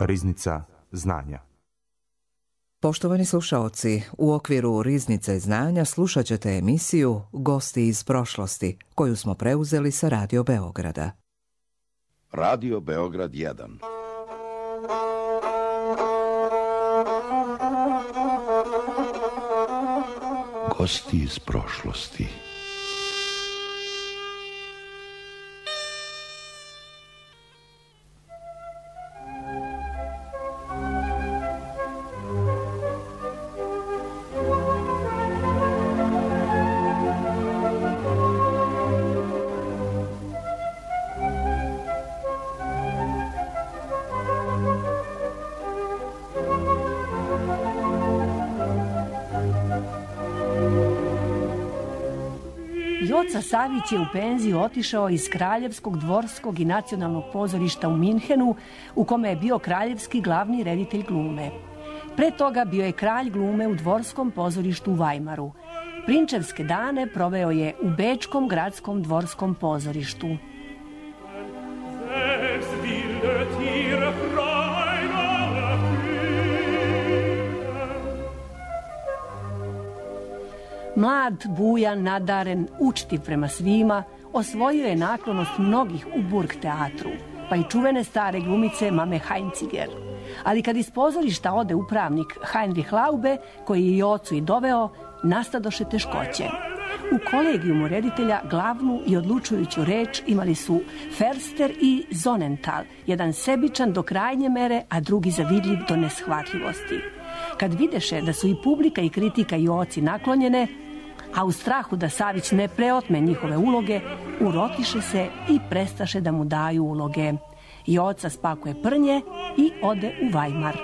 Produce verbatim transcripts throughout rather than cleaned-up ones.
Riznica znanja. Poštovani slušaoci, u okviru Riznice znanja slušat ćete emisiju Gosti iz prošlosti, koju smo preuzeli sa Radio Beograda. Radio Beograd jedan. Gosti iz prošlosti. Joca Savić je u penziju otišao iz Kraljevskog, dvorskog i nacionalnog pozorišta u Minhenu, u kome je bio kraljevski glavni reditelj glume. Pre toga bio je kralj glume u dvorskom pozorištu u Vajmaru. Prinčevske dane proveo je u Bečkom gradskom dvorskom pozorištu. Mlad, bujan, nadaren, učtiv prema svima, osvojio je naklonost mnogih u Burg teatru, pa i čuvene stare glumice Mame Heinziger. Ali kad iz pozorišta ode upravnik Heinrich Laube, koji je Jocu i doveo, nastadoše teškoće. U kolegijumu reditelja glavnu i odlučujuću reč imali su Förster i Sonnenthal, jedan sebičan do krajnje mere, a drugi zavidljiv do neshvatljivosti. Kad videše da su i publika i kritika Joci naklonjene, a u strahu da Savić ne preotme njihove uloge, urotiše se i prestaše da mu daju uloge. Joca spakuje prnje i ode u Vajmar.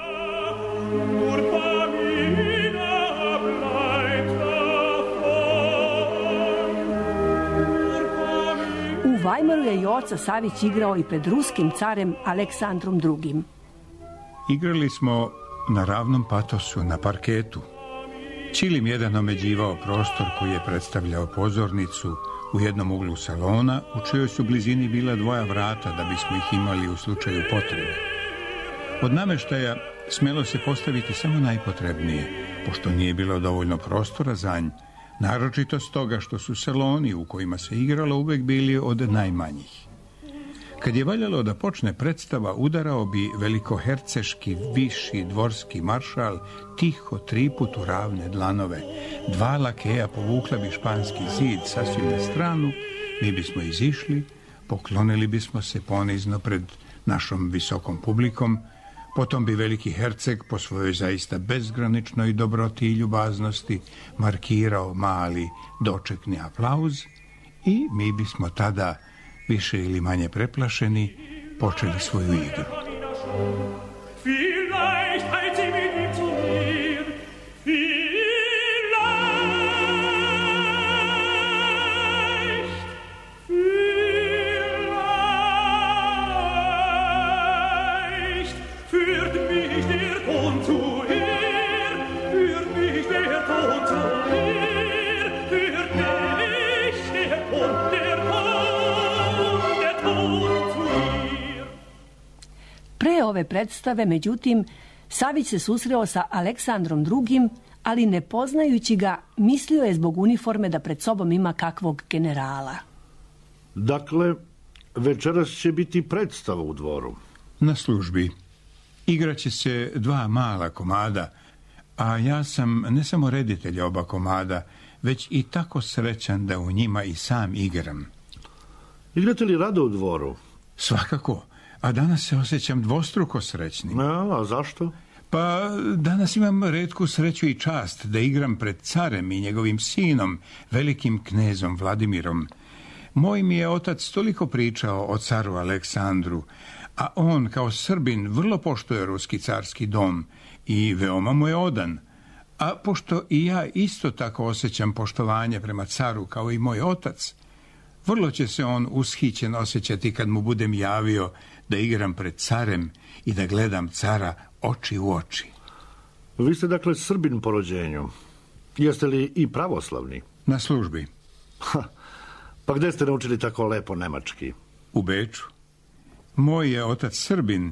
U Vajmaru je Joca Savić igrao i pred ruskim carem Aleksandrom drugim. Igrali smo na ravnom patosu, na parketu. Čilim jedan omeđivao prostor koji je predstavljao pozornicu u jednom uglu salona, u čijoj su blizini bila dvoja vrata da bismo ih imali u slučaju potrebe. Od nameštaja smelo se postaviti samo najpotrebnije, pošto nije bilo dovoljno prostora za nj, naročito stoga što su saloni u kojima se igralo uvek bili od najmanjih. Kad je valjalo da počne predstava, udarao bi velikoherceški viši dvorski maršal tiho triput u ravne dlanove. Dva lakeja povukla bi španski zid sasvim na stranu, mi bismo izišli, poklonili bismo se ponizno pred našom visokom publikom, potom bi veliki herceg po svojoj zaista bezgraničnoj dobroti i ljubaznosti markirao mali dočekni aplauz i mi bismo tada, više ili manje preplašeni, počeli svoju igru. Pre ove predstave, međutim, Savić se susreo sa Aleksandrom drugim, ali ne poznajući ga, mislio je zbog uniforme da pred sobom ima kakvog generala. Dakle, večeras će biti predstava u dvoru. Na službi. Igraće se dva mala komada, a ja sam ne samo reditelj oba komada, već i tako srećan da u njima i sam igram. Igrate li rado u dvoru? Svakako. A danas se osjećam dvostruko srećnim. A, a zašto? Pa danas imam retku sreću i čast da igram pred carem i njegovim sinom, velikim knezom Vladimirom. Moj mi je otac toliko pričao o caru Aleksandru, a on kao Srbin vrlo poštuje ruski carski dom i veoma mu je odan. A pošto i ja isto tako osjećam poštovanje prema caru kao i moj otac, vrlo će se on ushićen osjećati kad mu budem javio da igram pred carem i da gledam cara oči u oči. Vi ste dakle Srbin po rođenju. Jeste li i pravoslavni? Na službi. Ha, pa gde ste naučili tako lepo nemački? U Beču. Moj je otac Srbin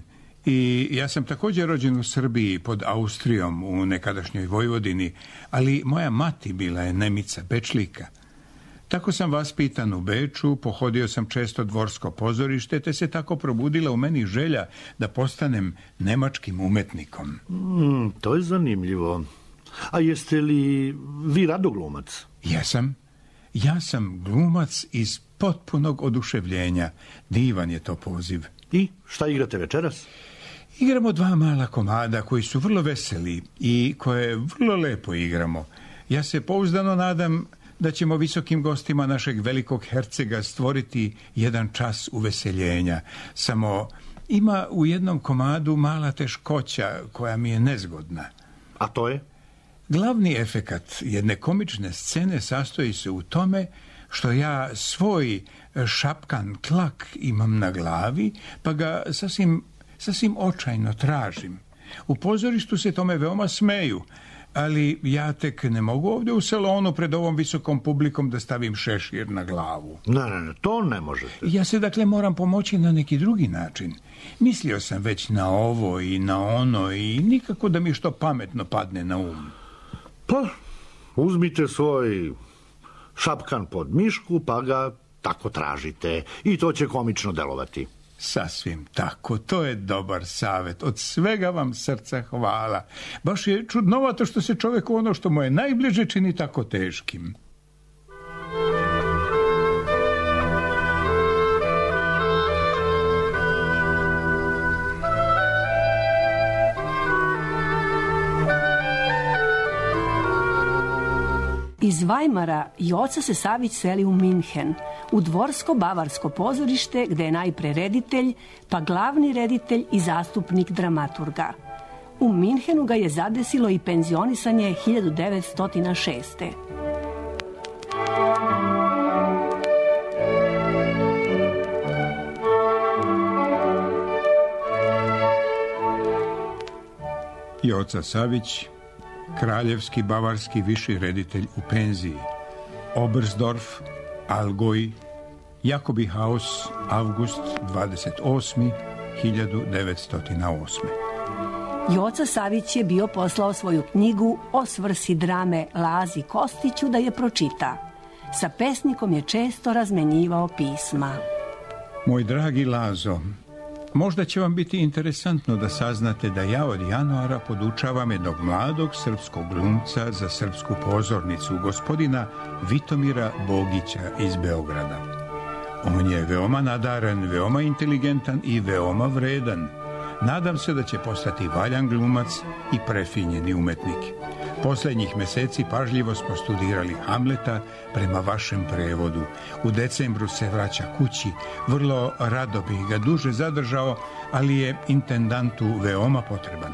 I ja sam također rođen u Srbiji pod Austrijom u nekadašnjoj Vojvodini, ali moja mati bila je Nemica, Bečlika. Tako sam vaspitan u Beču, pohodio sam često dvorsko pozorište, te se tako probudila u meni želja da postanem nemačkim umetnikom. Mm, to je zanimljivo. A jeste li vi rado glumac? Jesam. Ja sam glumac iz potpunog oduševljenja. Divan je to poziv. I šta igrate večeras? Igramo dva mala komada koji su vrlo veseli i koje vrlo lepo igramo. Ja se pouzdano nadam da ćemo visokim gostima našeg velikog hercega stvoriti jedan čas uveseljenja. Samo ima u jednom komadu mala teškoća koja mi je nezgodna. A to je? Glavni efekat jedne komične scene sastoji se u tome što ja svoj šapkan klak imam na glavi, pa ga sasvim, sasvim očajno tražim. U pozorištu se tome veoma smeju, ali ja tek ne mogu ovdje u salonu pred ovom visokom publikom da stavim šešir na glavu. Ne, ne, ne, to ne možete. Ja se dakle moram pomoći na neki drugi način. Mislio sam već na ovo i na ono i nikako da mi što pametno padne na um. Pa, uzmite svoj šapkan pod mišku, pa ga tako tražite. I to će komično delovati. Sasvim tako, to je dobar savjet. Od svega vam srca hvala. Baš je čudnovato što se čovjeku ono što mu je najbliže čini tako teškim. Iz Weimara Joca se Savić seli u Minhen, u dvorsko-bavarsko pozorište gde je najpre reditelj, pa glavni reditelj i zastupnik dramaturga. U Minhenu ga je zadesilo i penzionisanje hiljadu devetsto šeste. Joca Savić, kraljevski bavarski viši reditelj u penziji. Oberstdorf, Allgäu, Jakobihaus, avgust dvadeset osmi hiljadu devetsto osme. Joca Savić je bio poslao svoju knjigu o svrsi drame Lazi Kostiću da je pročita. Sa pesnikom je često razmenjivao pisma. Moj dragi Lazo, možda će vam biti interesantno da saznate da ja od januara podučavam jednog mladog srpskog glumca za srpsku pozornicu, gospodina Vitomira Bogića iz Beograda. On je veoma nadaren, veoma inteligentan i veoma vredan. Nadam se da će postati valjan glumac i prefinjeni umetnik. Posljednjih mjeseci pažljivo smo studirali Hamleta prema vašem prevodu. U decembru se vraća kući. Vrlo rado bih ga duže zadržao, ali je intendantu veoma potreban.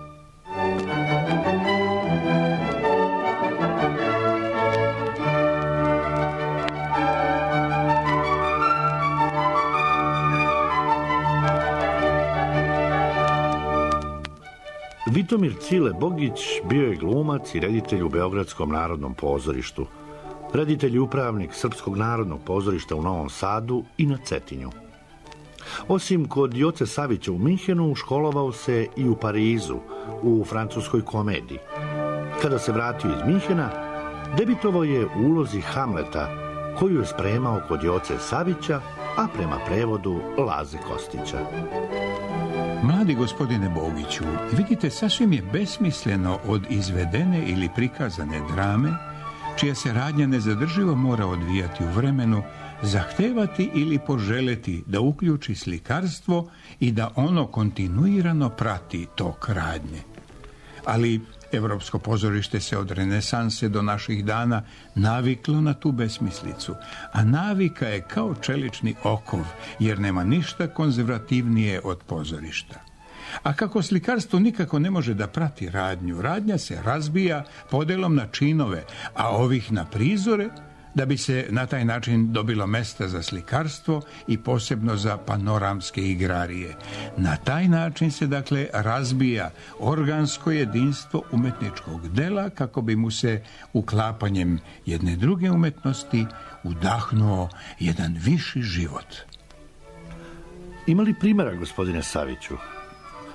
Vitomir Cile Bogić bio je glumac i reditelj u Beogradskom narodnom pozorištu. Reditelj i upravnik Srpskog narodnog pozorišta u Novom Sadu i na Cetinju. Osim kod Joce Savića u Minhenu, školovao se i u Parizu, u francuskoj komediji. Kada se vratio iz Minhena, debitovao je u ulozi Hamleta, koju je spremao kod Joce Savića, a prema prevodu Laze Kostića. Mladi gospodine Bogiću, vidite, sasvim je besmisleno od izvedene ili prikazane drame, čija se radnja nezadrživo mora odvijati u vremenu, zahtevati ili poželeti da uključi slikarstvo i da ono kontinuirano prati tok radnje. Ali Evropsko pozorište se od renesanse do naših dana naviklo na tu besmislicu, a navika je kao čelični okov, jer nema ništa konzervativnije od pozorišta. A kako slikarstvo nikako ne može da prati radnju, radnja se razbija podelom na činove, a ovih na prizore, da bi se na taj način dobilo mesta za slikarstvo i posebno za panoramske igrarije. Na taj način se dakle razbija organsko jedinstvo umetničkog dela kako bi mu se uklapanjem jedne druge umetnosti udahnuo jedan viši život. Ima li primjera, gospodine Saviću?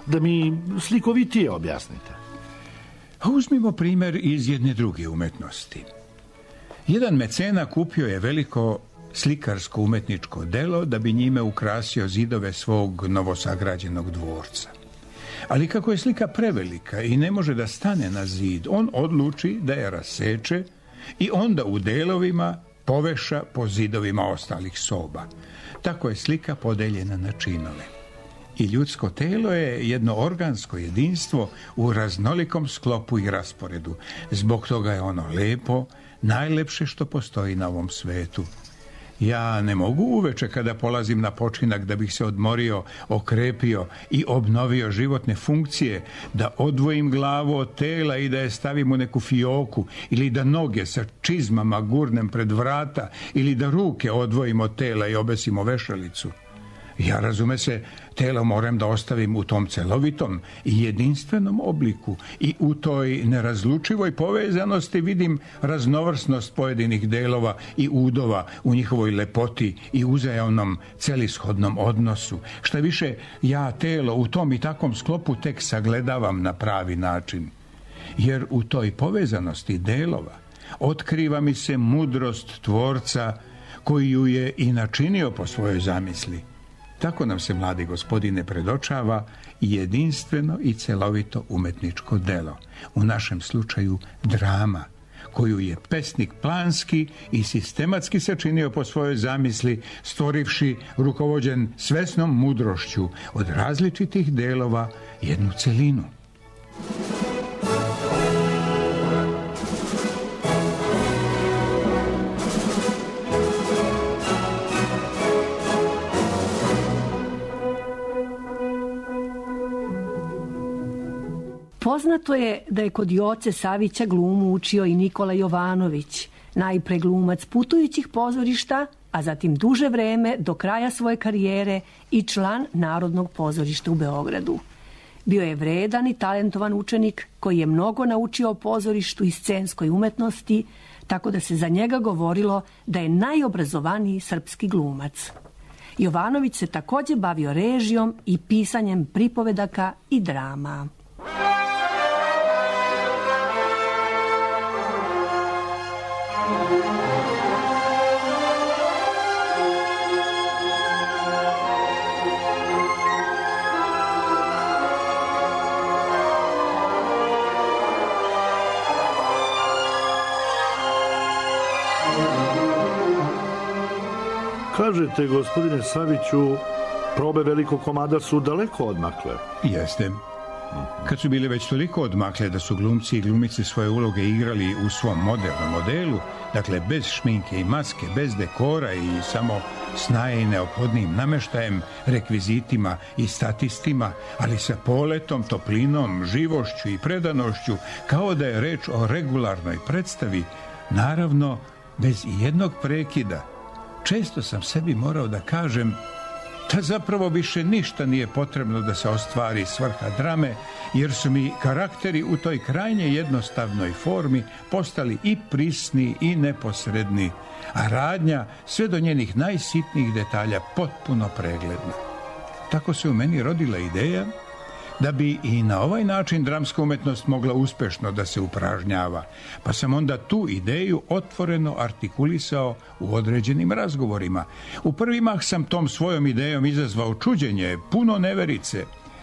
da mi slikovitije objasnite. A uzmimo primjer iz jedne druge umetnosti. Jedan mecena kupio je veliko slikarsko umetničko delo da bi njime ukrasio zidove svog novosagrađenog dvorca. Ali kako je slika prevelika i ne može da stane na zid, on odluči da je raseče i onda u delovima poveša po zidovima ostalih soba. Tako je slika podeljena na činove. I ljudsko telo je jedno organsko jedinstvo u raznolikom sklopu i rasporedu. Zbog toga je ono lepo, najlepše što postoji na ovom svetu. Ja ne mogu uveče kada polazim na počinak da bih se odmorio, okrepio i obnovio životne funkcije, da odvojim glavu od tela i da je stavim u neku fioku, ili da noge sa čizmama gurnem pred vrata, ili da ruke odvojim od tela i obesim o vešalicu. Ja, razume se, telo moram da ostavim u tom celovitom i jedinstvenom obliku i u toj nerazlučivoj povezanosti vidim raznovrsnost pojedinih delova i udova u njihovoj lepoti i uzajamnom celishodnom odnosu. Šta više, ja telo u tom i takvom sklopu tek sagledavam na pravi način. Jer u toj povezanosti delova otkriva mi se mudrost Tvorca koji ju je i načinio po svojoj zamisli. Tako nam se, mladi gospodine, predočava i jedinstveno i celovito umetničko delo, u našem slučaju drama, koju je pesnik planski i sistematski sačinio po svojoj zamisli, stvorivši, rukovođen svesnom mudrošću od različitih delova, jednu celinu. Poznato je da je kod Joce Savića glumu učio i Nikola Jovanović, najpre glumac putujućih pozorišta, a zatim duže vreme do kraja svoje karijere i član Narodnog pozorišta u Beogradu. Bio je vredan i talentovan učenik koji je mnogo naučio o pozorištu i scenskoj umetnosti, tako da se za njega govorilo da je najobrazovaniji srpski glumac. Jovanović se također bavio režijom i pisanjem pripovedaka i drama. Kažete, gospodine Saviću, probe velikog komada su daleko odmakle. Jeste. Kad su bili već toliko odmakle da su glumci i glumice svoje uloge igrali u svom modernom modelu, dakle bez šminke i maske, bez dekora i samo s najneophodnijim nameštajem, rekvizitima i statistima, ali sa poletom, toplinom, živošću i predanošću, kao da je reč o regularnoj predstavi, naravno bez jednog prekida. Često sam sebi morao da kažem da zapravo više ništa nije potrebno da se ostvari svrha drame, jer su mi karakteri u toj krajnje jednostavnoj formi postali i prisni i neposredni, a radnja sve do njenih najsitnijih detalja potpuno pregledna. Tako se u meni rodila ideja da bi i na ovaj način dramska umetnost mogla uspešno da se upražnjava, pa sam onda tu ideju otvoreno artikulisao u određenim razgovorima. U prvi mah sam tom svojom idejom izazvao čuđenje, puno neverice,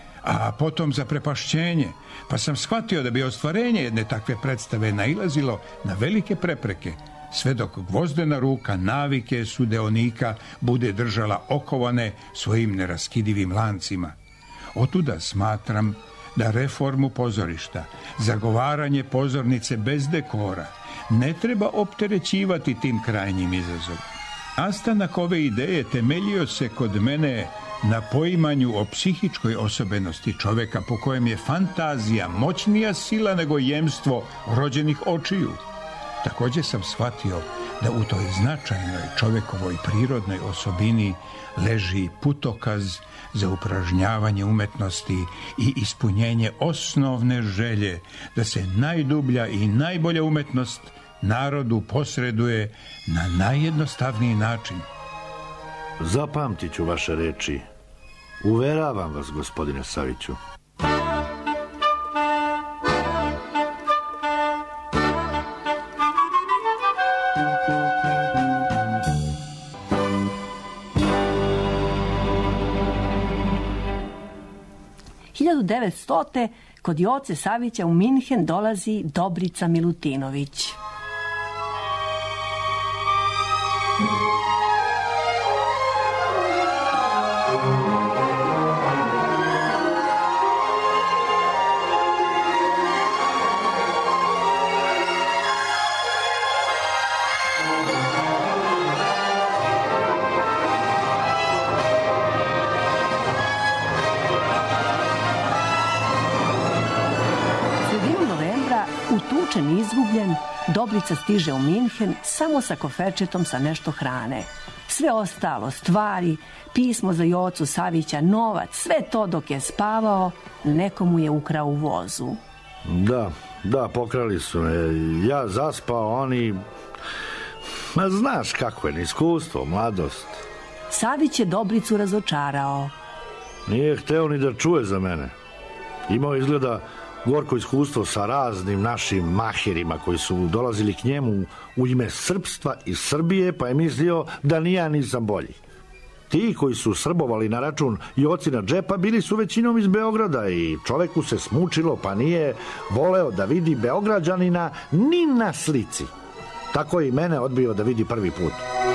a potom zaprepašćenje, pa sam shvatio da bi ostvarenje jedne takve predstave nailazilo na velike prepreke, sve dok gvozdena ruka navike sudeonika bude držala okovane svojim neraskidivim lancima. Otuda smatram da reformu pozorišta, zagovaranje pozornice bez dekora, ne treba opterećivati tim krajnjim izazovom. Nastanak ove ideje temeljio se kod mene na poimanju o psihičkoj osobenosti čoveka, po kojem je fantazija moćnija sila nego jemstvo rođenih očiju. Također sam shvatio da u toj značajnoj čovekovoj prirodnoj osobini leži putokaz za upražnjavanje umetnosti i ispunjenje osnovne želje da se najdublja i najbolja umetnost narodu posreduje na najjednostavniji način. Zapamtit ću vaše reči. Uveravam vas, gospodine Saviću. hiljadu devetstote. kod Joce Savića u Minhen dolazi Dobrica Milutinović. Utučen i izgubljen, Dobrica stiže u Minhen samo sa koferčetom sa nešto hrane. Sve ostalo, stvari, pismo za Jocu Savića, novac, sve to dok je spavao, neko mu je ukrao u vozu. Da, da, pokrali su me. Ja zaspao, oni... Ma znaš kako je neiskustvo, mladost. Savić je Dobricu razočarao. Nije hteo ni da čuje za mene. Imao izgleda gorko iskustvo sa raznim našim maherima koji su dolazili k njemu u ime srpstva i Srbije, pa je mislio da ni ja nisam bolji. Ti koji su srbovali na račun Jocina džepa bili su većinom iz Beograda i čoveku se smučilo pa nije voleo da vidi Beograđanina ni na slici. Tako je i mene odbio da vidi prvi put.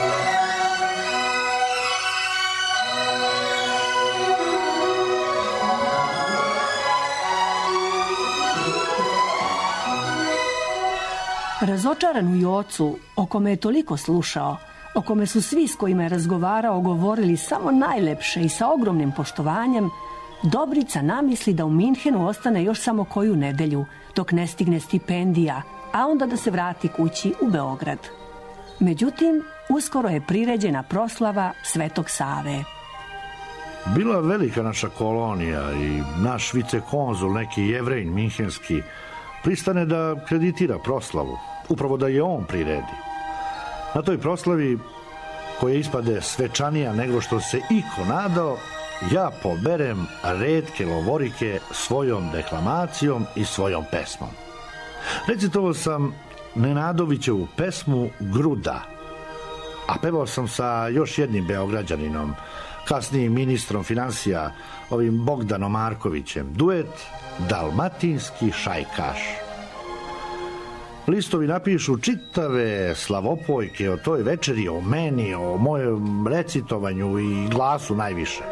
Razočaran u Jocu, o kome je toliko slušao, o kome su svi s kojima je razgovarao govorili samo najlepše i sa ogromnim poštovanjem, Dobrica namisli da u Minhenu ostane još samo koju nedelju, dok ne stigne stipendija, a onda da se vrati kući u Beograd. Međutim, uskoro je priređena proslava Svetog Save. Bila velika naša kolonija i naš vicekonzul, neki Jevrejin minhenski, pristane da kreditira proslavu, upravo da je on priredi. Na toj proslavi, koja ispade svečanija nego što se iko nadao, ja poberem retke lovorike svojom deklamacijom i svojom pesmom. Recitovao sam Nenadovićevu pesmu Gruda, a pevao sam sa još jednim Beograđaninom, kasnijim ministrom finansija, ovim Bogdanom Markovićem, duet Dalmatinski šajkaš. Listovi napišu čitave slavopojke o toj večeri, o meni, o mojem recitovanju i glasu najviše.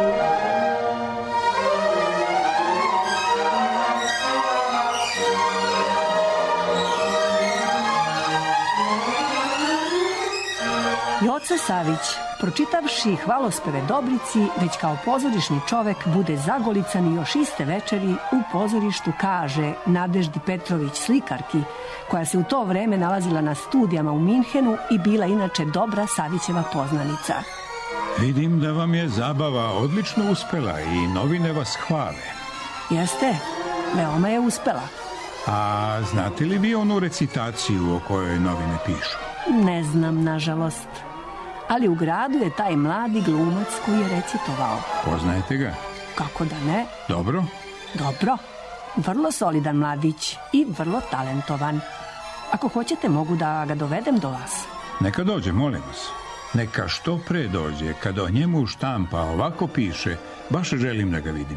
Joca Savić, pročitavši hvalospeve Dobrici, već kao pozorišni čovek bude zagolican i još iste večeri u pozorištu kaže Nadeždi Petrović, slikarki, koja se u to vreme nalazila na studijama u Minhenu i bila inače dobra Savićeva poznanica. Vidim da vam je zabava odlično uspela i novine vas hvale. Jeste, veoma je uspela. A znate li vi onu recitaciju o kojoj novine pišu? Ne znam, nažalost. Ali u gradu je taj mladi glumac koji je recitovao. Poznajete ga? Kako da ne? Dobro? Dobro. Vrlo solidan mladić i vrlo talentovan. Ako hoćete, mogu da ga dovedem do vas. Neka dođe, molim vas. Neka što pre dođe. Kada o njemu štampa ovako piše, baš želim da ga vidim.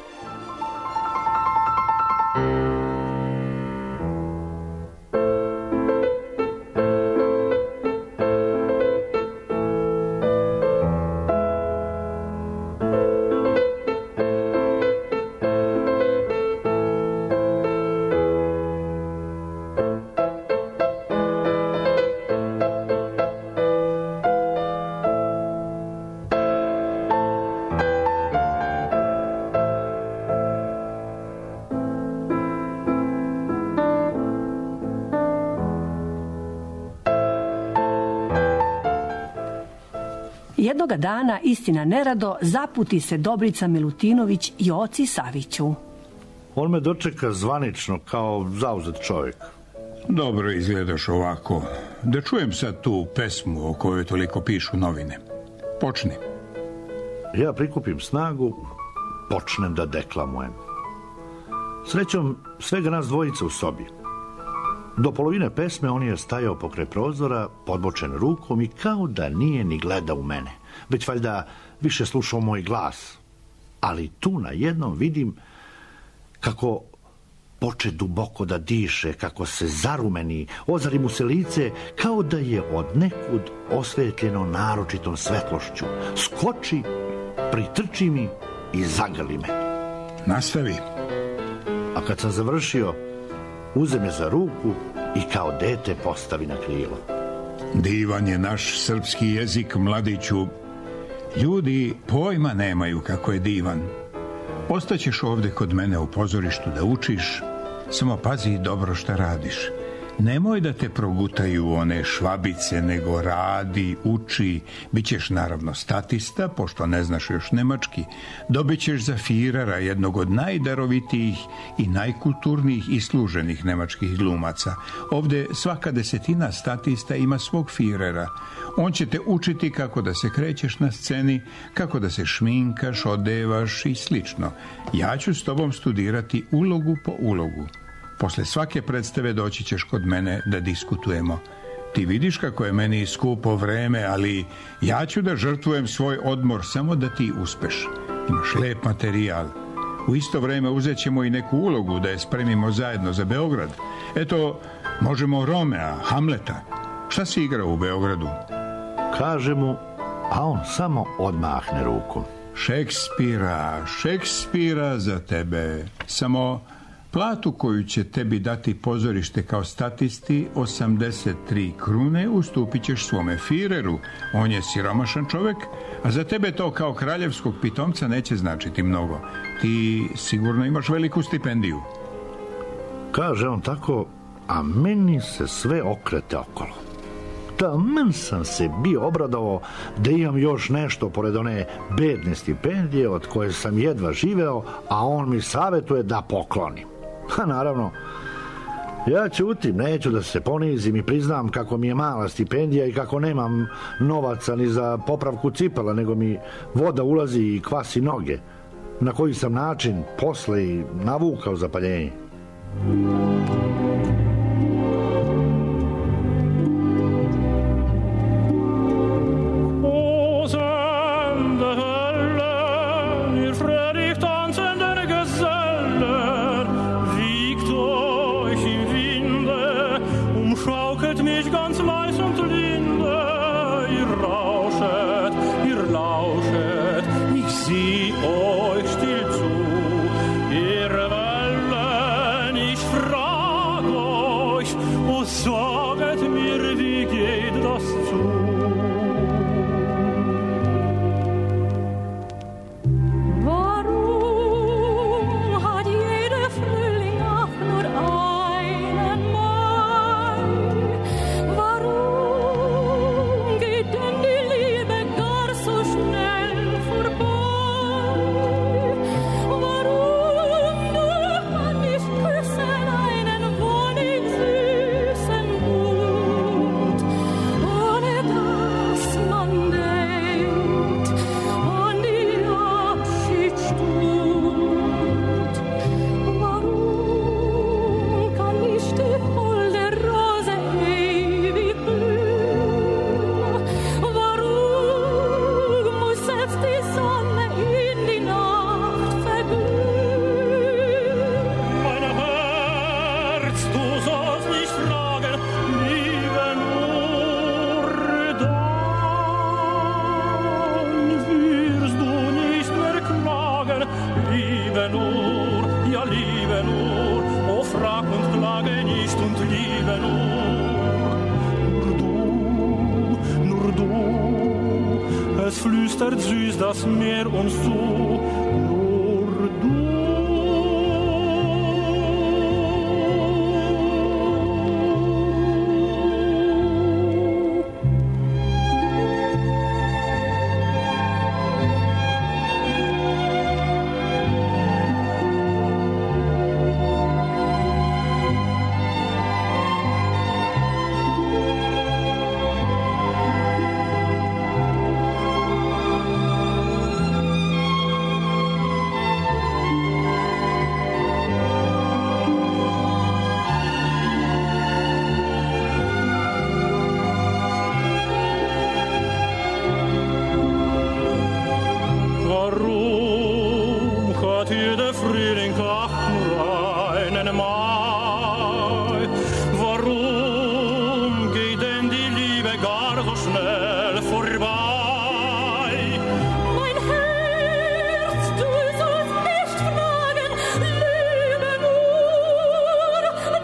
Jednoga dana, istina nerado, zaputi se Dobrica Milutinović Joci Saviću. On me dočeka zvanično kao zauzet čovjek. Dobro izgledaš ovako. Da čujem sad tu pesmu o kojoj toliko pišu novine. Počni. Ja prikupim snagu, počnem da deklamujem. Srećom, svega nas dvojica u sobi. Do polovine pesme on je stajao pokraj prozora, podbočen rukom i kao da nije ni gledao u mene, već valjda više slušao moj glas. Ali tu na jednom vidim kako poče duboko da diše, kako se zarumeni, ozari mu se lice kao da je od nekud osvetljeno naročitom svetlošću. Skoči, pritrči mi i zagrli me. Nastavi. A kad sam završio, uze me za ruku i kao dete postavi na krilo. Divan je naš srpski jezik, mladiću. Ljudi pojma nemaju kako je divan. Ostaćeš ovde kod mene u pozorištu da učiš, samo pazi dobro šta radiš. Nemoj da te progutaju one švabice, nego radi, uči. Bićeš naravno statista, pošto ne znaš još nemački. Dobićeš za Firera, jednog od najdarovitijih i najkulturnijih i služenih nemačkih glumaca. Ovde svaka desetina statista ima svog Firera. On će te učiti kako da se krećeš na sceni, kako da se šminkaš, odevaš i slično. Ja ću s tobom studirati ulogu po ulogu. Posle svake predstave doći ćeš kod mene da diskutujemo. Ti vidiš kako je meni skupo vreme, ali ja ću da žrtvujem svoj odmor samo da ti uspeš. Imaš lep materijal. U isto vreme uzet ćemo i neku ulogu da je spremimo zajedno za Beograd. Eto, možemo Romea, Hamleta. Šta si igrao u Beogradu? Kaže mu, a on samo odmahne rukom. Šekspira, Šekspira za tebe. Samo platu koju će tebi dati pozorište kao statisti, osamdeset tri krune, ustupit ćeš svome Fireru. On je siromašan čovek, a za tebe to kao kraljevskog pitomca neće značiti mnogo. Ti sigurno imaš veliku stipendiju. Kaže on tako, a meni se sve okrete okolo. Taman sam se bio obradovao da imam još nešto pored one bedne stipendije od koje sam jedva živeo, a on mi savjetuje da poklonim. Ha, naravno, ja ćutim, neću da se ponizim i priznam kako mi je mala stipendija i kako nemam novaca ni za popravku cipela, nego mi voda ulazi i kvasi noge, na koji sam način posle i navukao zapaljenje. Flüstert süß das Meer uns zu, nur du. ach nur einen Mal. Warum geht denn die Liebe gar so schnell vorbei? Mein Herz, du sollst nicht fragen, lebe nur.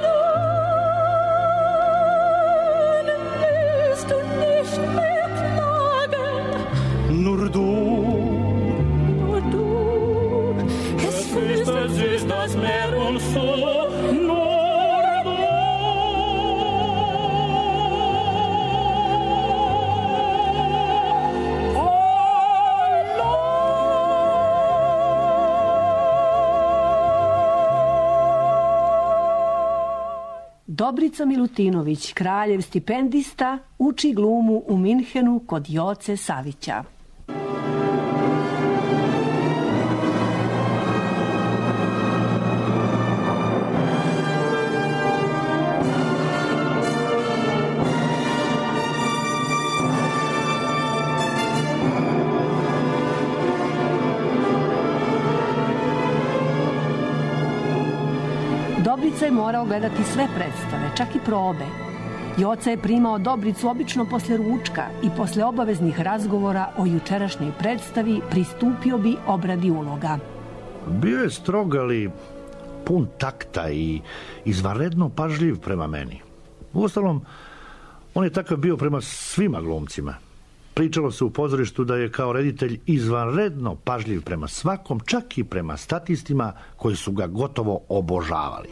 Nein, willst du nicht mehr klagen? Nur du, Nur du, es es ist das Meer und so, nur du. Dobrica Milutinović, kraljev stipendista, uči glumu u Minhenu kod Joce Savića. Dobrica je morao gledati sve predstave, čak i probe. Joca je primao Dobricu obično posle ručka i posle obaveznih razgovora o jučerašnjoj predstavi pristupio bi obradi uloga. Bio je strog, ali pun takta i izvanredno pažljiv prema meni. Uostalom, on je takav bio prema svima glumcima. Pričalo se u pozorištu da je kao reditelj izvanredno pažljiv prema svakom, čak i prema statistima koji su ga gotovo obožavali.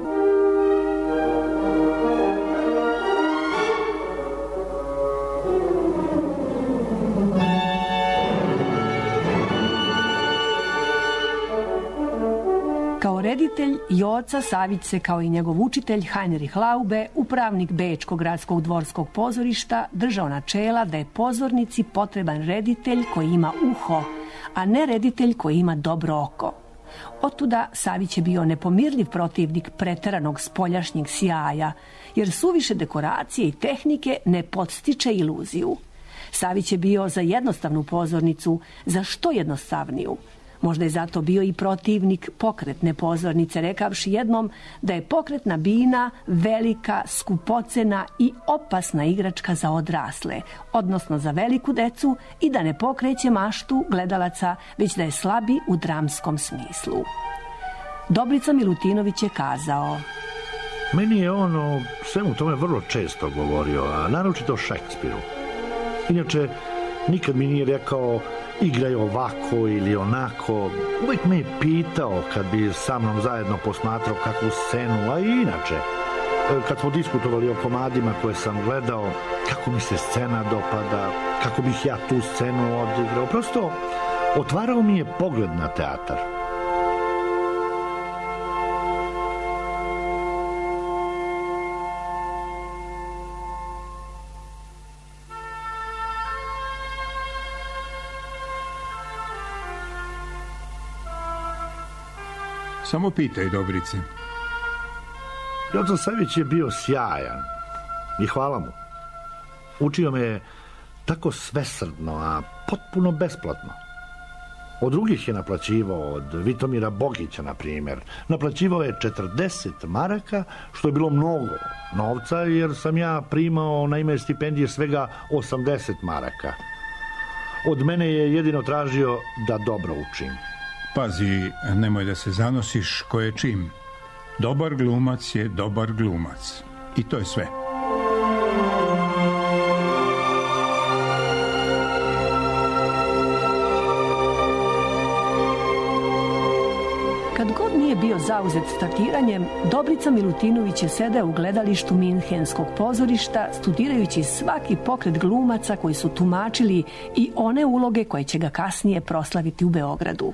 Kao reditelj, Joca Savić se, kao i njegov učitelj Heinrich Laube, upravnik Bečkog gradskog dvorskog pozorišta, držao načela da je pozornici potreban reditelj koji ima uho, a ne reditelj koji ima dobro oko. Otuda Savić je bio nepomirljiv protivnik preteranog spoljašnjeg sjaja, jer suviše dekoracije i tehnike ne podstiče iluziju. Savić je bio za jednostavnu pozornicu, za što jednostavniju. Možda je zato bio i protivnik pokretne pozornice, rekavši jednom da je pokretna bina velika, skupocena i opasna igračka za odrasle, odnosno za veliku decu, i da ne pokreće maštu gledalaca, već da je slabi u dramskom smislu. Dobrica Milutinović je kazao: Meni je on o svemu tome vrlo često govorio, a naročito o Šekspiru. Inače, nikad mi nije rekao igraj ovako ili onako. Uvijek me je pitao kad bi sa mnom zajedno posmatrao kakvu scenu, a i inače. Kad smo diskutovali o komadima koje sam gledao, kako mi se scena dopada, kako bih ja tu scenu odigrao. Prosto, otvarao mi je pogled na teatar. Samo pitaj, Dobrice. Joca Savić je bio sjajan i hvala mu. Učio me je tako svesrdno, a potpuno besplatno. Od drugih je naplaćivao, od Vitomira Bogića, na primjer. Naplaćivao je četrdeset maraka, što je bilo mnogo novca, jer sam ja primao na ime stipendije svega osamdeset maraka. Od mene je jedino tražio da dobro učim. Pazi, nemoj da se zanosiš ko je čim. Dobar glumac je dobar glumac. I to je sve. Kad god nije bio zauzet statiranjem, Dobrica Milutinović je sedeo u gledalištu Minhenskog pozorišta, studirajući svaki pokret glumaca koji su tumačili i one uloge koje će ga kasnije proslaviti u Beogradu.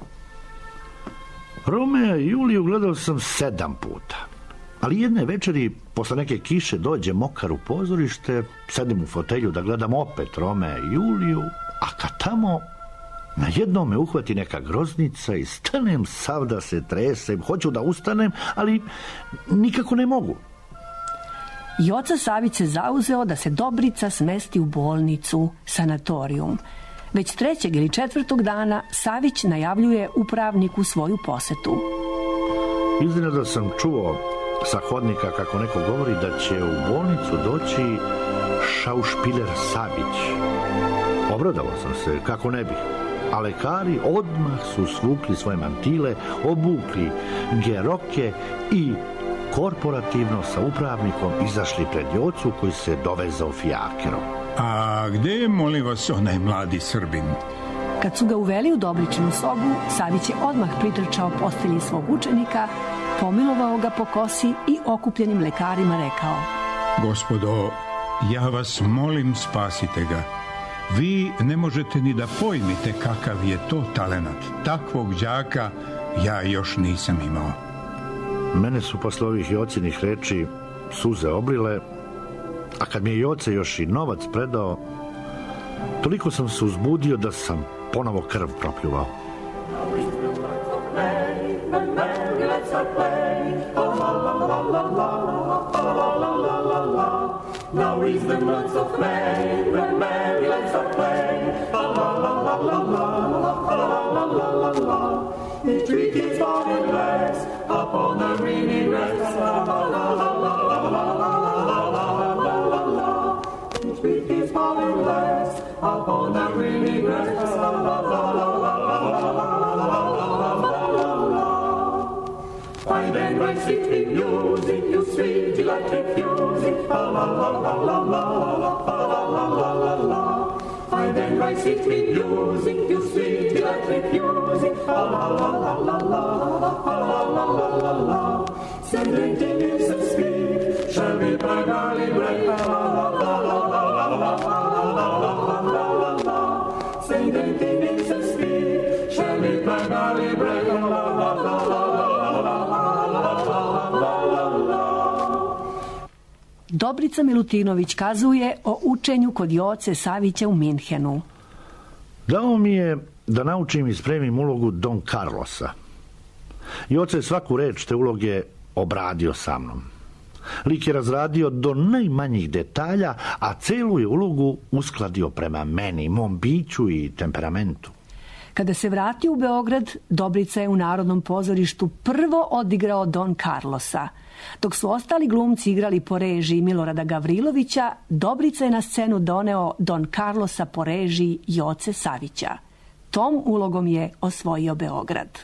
Romea i Juliju gledao sam sedam puta. Ali jedne večeri, posle neke kiše, dođe mokar u pozorište, sedim u fotelju da gledam opet Romea i Juliju, a kad tamo na jednom me uhvati neka groznica i stanem sav da se tresem. Hoću da ustanem, ali nikako ne mogu. Joca Savić se zauzeo da se Dobrica smesti u bolnicu, sanatorijum. Već trećeg ili četvrtog dana Savić najavljuje upravniku svoju posetu. Iznenada sam čuo sa hodnika kako neko govori da će u bolnicu doći šaušpiler Savić. Obradao sam se, kako ne bih. A lekari odmah su svukli svoje mantile, obukli geroke i korporativno sa upravnikom izašli pred Jocu koji se dovezao fijakerom. A gde je, molim vas, onaj mladi Srbin? Kad su ga uveli u Dobričinu sobu, Savić je odmah pritrčao postelji svog učenika, pomilovao ga po kosi i okupljenim lekarima rekao: Gospodo, ja vas molim, spasite ga. Vi ne možete ni da pojmite kakav je to talenat. Takvog đaka ja još nisam imao. Mene su posle ovih Jocinih reči suze obrile, a kad mi je Joce još i novac predao, toliko sam se uzbudio da sam ponovo krv propljuvao. Now is the month of May, when merry lads are playing. La la la la la la, la la la la la. Each week is falling less upon the green grass. La la la la la la la la la la. Each week is falling less upon the green grass. La la la la la la la la. Why then I sit with music, you sweet electric music. La la la la la la la la la la la. Why then I sit with music, you sweet electric music. La la la la la la la la la la la. Sending to music speak, shall we by golly break? La la la la la la la la la la la la. Sending to music speak, shall we by golly break? La la la la la. Dobrica Milutinović kazuje o učenju kod Joce Savića u Minhenu. Dao mi je da naučim i spremim ulogu Don Carlosa. Joce je svaku reč te uloge obradio sa mnom. Lik je razradio do najmanjih detalja, a celu je ulogu uskladio prema meni, mom biću i temperamentu. Kada se vratio u Beograd, Dobrica je u Narodnom pozorištu prvo odigrao Don Carlosa. Dok su ostali glumci igrali po režiji Milorada Gavrilovića, Dobrica je na scenu doneo Don Carlosa po režiji Joce Savića. Tom ulogom je osvojio Beograd.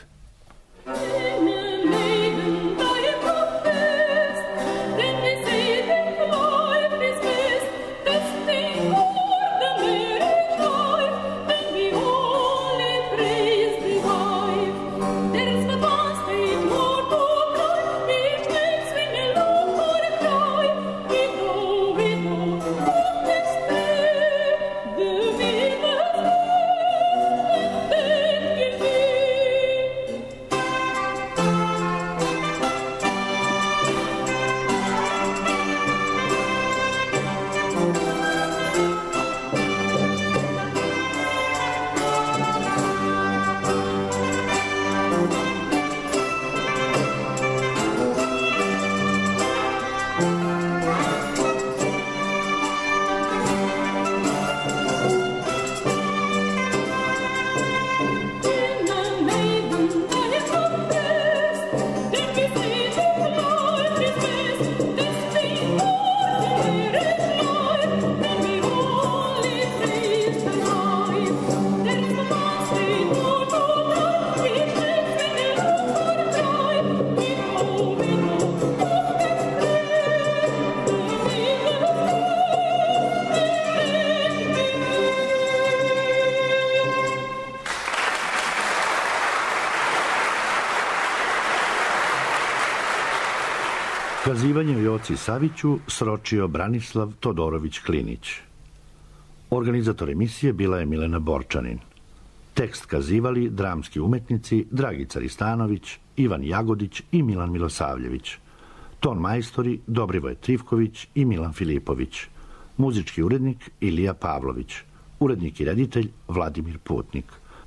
Kazivanje o Joci Saviću sročio Branislav Todorović Klinić. Organizator emisije bila je Milena Borčanin. Tekst kazivali dramski umetnici Dragica Ristanović, Ivan Jagodić i Milan Milosavljević. Ton majstori Dobrivoje Trivković i Milan Filipović. Muzički urednik Ilija Pavlović. Urednik i reditelj Vladimir Putnik.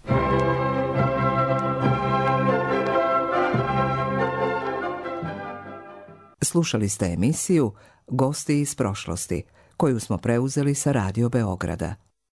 Slušali ste emisiju Gosti iz prošlosti, koju smo preuzeli sa Radio Beograda.